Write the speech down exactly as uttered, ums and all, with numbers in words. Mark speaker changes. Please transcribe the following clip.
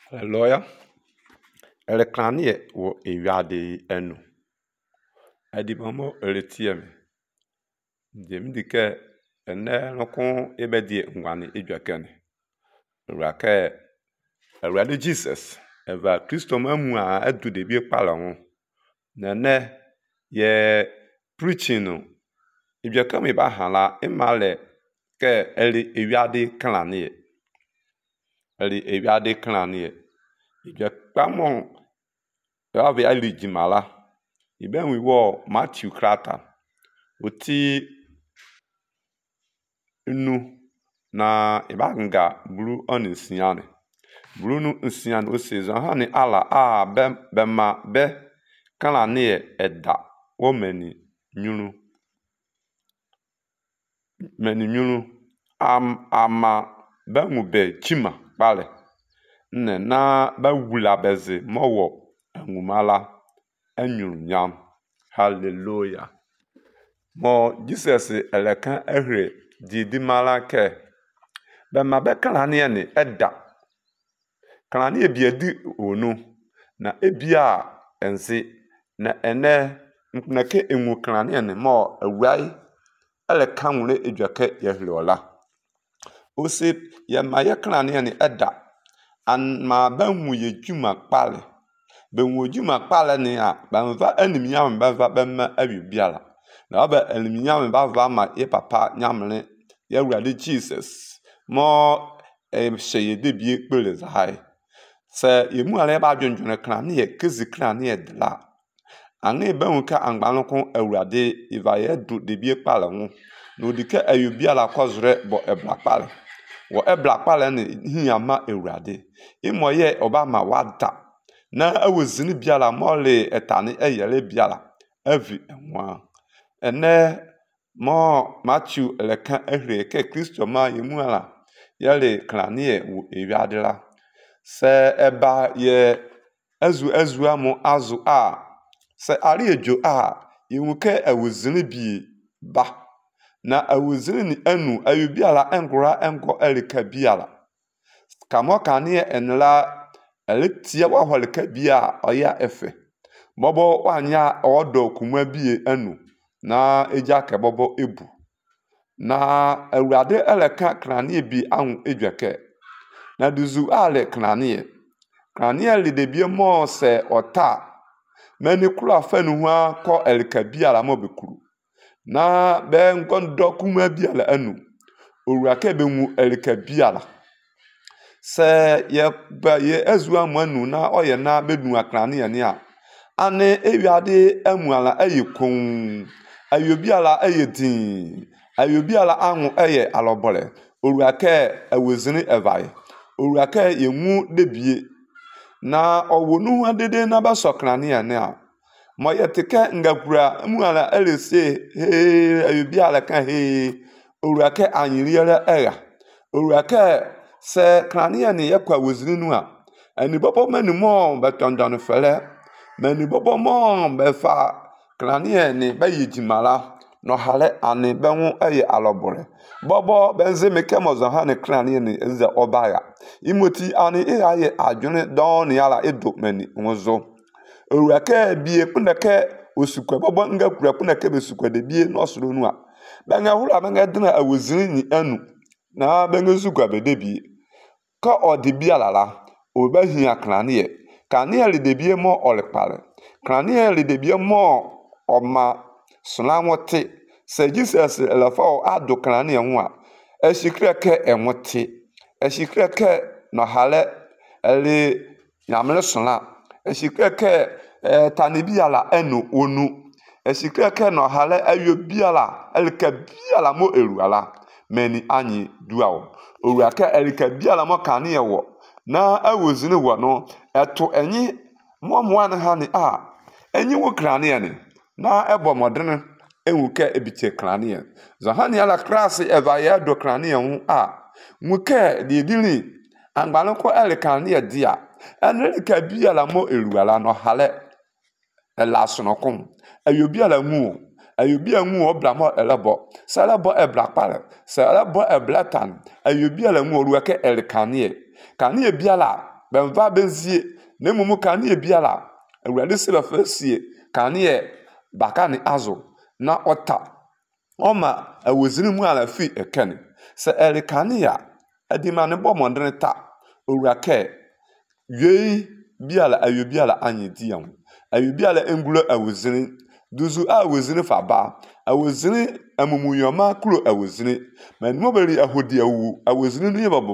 Speaker 1: Hallelujah. Elekanie wo ewiade enu. Adi mamo eletiem. Dem dike ene nokon ebedie ngwane edwakene. Ewrake Ewrade Jesus eva Kristo mamu a adu de bi kpala ho. Nene ye preaching no edwakame ba hala imale ke eli ewiade klanie. Eli ewiade klanie. Edwakamo Ravi ali jimala. Iben we wo Matthew krata. Oti nu na ibanga blu onisiane. Blu nu nsiane o season hani ala a be be ma be kala ne eda wo mani nyunu. Mani nyunu am ama bangu be chima pale. Ne na ba wula beze mowo angumala anyuru nyam. Hallelujah. Mo Jesus eleka ehre didi mala ke be ma be kala ne ne eda kala ne bi edi onu na ebia ense na ene na ke enwu kala ne ne mo awrai eleka nwure edwake yehlola osi ye ma ye kala ne ne eda an ma banwu ye dwuma kpale benwu dwuma kpale ne a banva animyam banva bemma abibiala na ba animyam banva ma ye papa nyamle ye wrade Jesus mo e sheye de bi ekpele zahai se ye mu ale ba dwondwone kran ne ye kezi kran ne ye dla ane banwu ka angbalokon awrade ivaye du de bi ekpale ho no dike ayubiala kozre bo ebla kpale wo ebla kpale ne hiyama awrade imoye obama wada na awozini biala mole etani eyele biala avi enwa ene mo Matthew eleka ehre ke Kristo ma yemu ala yele klanie wo ewiadela se eba ye azu azu amu azu a se ari ejo a yewuke awozini bi ba na awozini ni anu ayubiala engora engo elika biala kamo kanie enla eletia wa holika bia oya efe bobo wanya odo kuma bie anu na eja ke bobo ebu na awrade eleka kranie bi ahun edwake na duzu ale kranie kranie le de bie mo se ota mani kula afanu ho ko elika bia la mo bekuru na be ngondo kuma bia la anu owrake be mu elika bia la se ye ba ye azua manu na oye na bedun akrane ye ne a ane ewiade amuala ayekon ayobiala ayedin ayobiala anu eye alobole owrake awozini evai owrake yemu debie na owonu adede na ba sokrane ye ne a moye teke ngakura amuala elese he ayobiala kan he owrake anyiriere era owrake se krania ne yakwa wozini nu a ani bobo mani mo betondon fele mani bobo mo be fa krania ne bayijimala no hale ani benwu eye alobore bobo benze meke mozo ha ne krania ne eze obaya imoti ani iraye adwene don yala edo mani nwozo owrake bie kuneke osukwa bobo ngakura kuneke besukwa de bie no soro nu a benga hura benga dina awozini ni anu na benga zukwa bedebie ka odibialala obahia kranie kranie le debie mo olepale kranie le debie mo oma sunawote se Jesus lafa ado kranie ho a esikreke enwote esikreke no hale ele nyamle suna esikreke eh, tanibiala enu onu esikreke no hale ayobiala elka biala mo eruala meni anyi duawo owrake elika biala mo kane ye wo na awozini wo no eto enyi mo mo an ha ne a enyi wo krane ne na ebo modene enwuke ebiche krane zo ha ne ala krase eva ye do krane hu a nwuke de dili angbalonko elika ne dia enelika biala mo eruala no hale elasonokon ayobiala mu ayobia nwu obla mo elebo salabo ebla pare salabo eblatan ayobia la nwu oruake elkanie kanie biala bɛmfa bɛzie na mmom kanea biara awurade sɛ bɛfa sie kanea baka ne azo na ɔta ɔma awozini mu ala fi ekene sɛ ɛre kanea adi ma ne bɔ mmɔdene ta owura kɛ yei biara ayo biara anye diam ayo biara engula awozini duzu a awozini fa ba awozini amumuyoma kuro awozini manimo beri ahodi awu awozini no yɛ